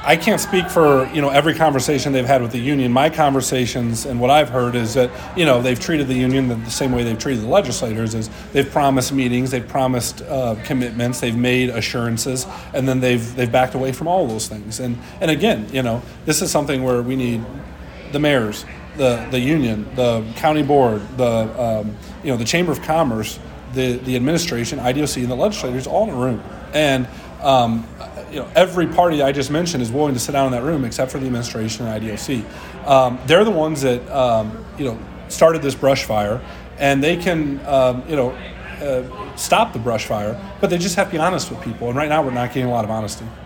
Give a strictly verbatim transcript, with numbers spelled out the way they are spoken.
I can't speak for, you know, every conversation they've had with the union. My conversations and what I've heard is that, you know, they've treated the union the, the same way they've treated the legislators. Is they've promised meetings, they've promised uh, commitments, they've made assurances, and then they've they've backed away from all of those things. And and again, you know, this is something where we need the mayors, the the union, the county board, the um, you know, the Chamber of Commerce, the the administration, I D O C, and the legislators all in a room. And um, you know, every party I just mentioned is willing to sit down in that room except for the administration and I D O C. Um, they're the ones that um, you know started this brush fire, and they can um, you know uh, stop the brush fire, but they just have to be honest with people. And right now, we're not getting a lot of honesty.